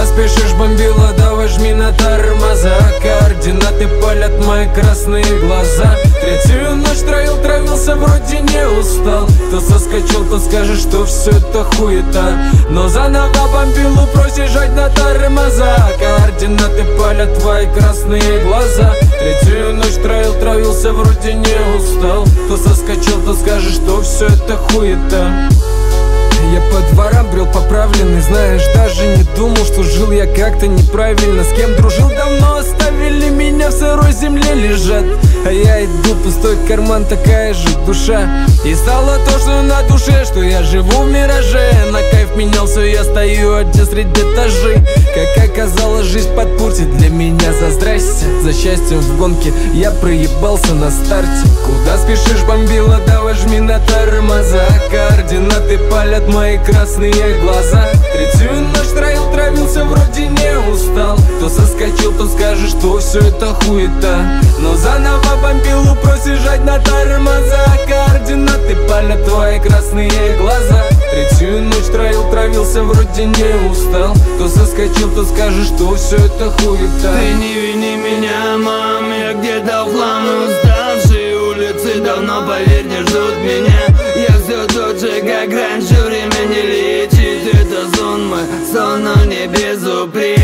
Куда спешишь, бомбила, давай жми на тормоза. Координаты палят мои красные глаза. Третью ночь травился, вроде не устал. То соскочил, то скажешь, что все это хуета. Но заново бомбилу просишь жать на тормоза. Координаты палят твои красные глаза. Третью ночь травился, вроде не устал. То соскочил, то скажешь, что все это хуета. Я по дворам брел поправленный, знаешь, даже не думал, что жил я как-то неправильно. С кем дружил давно, оставили меня в сырой земле лежат. А я иду, пустой карман, такая же душа. И стало то, что на душе, что я живу в мираже. На кайф менялся, я стою один среди этажей. Как оказалось, жизнь подпортит для меня за здрасте. За счастьем в гонке я проебался на старте. Куда спешишь, бомбила, давай жми на тормоза. Координаты палят мои красные глаза. Третью ночь травился, вроде не устал. То соскочил, то скажешь, что все это хуета. Но заново бомбилу просишь жать на тормоза. Координаты палят твои красные глаза. Третью ночь травился, вроде не устал. То соскочил, то скажешь, что все это хуета. Ты не вини меня, мам, я где-то в хлам уставший. Улицы давно, поверь, не ждут меня. Я все тот же, как раньше, время не лечит. Это сон мой, сон, но не безупречный.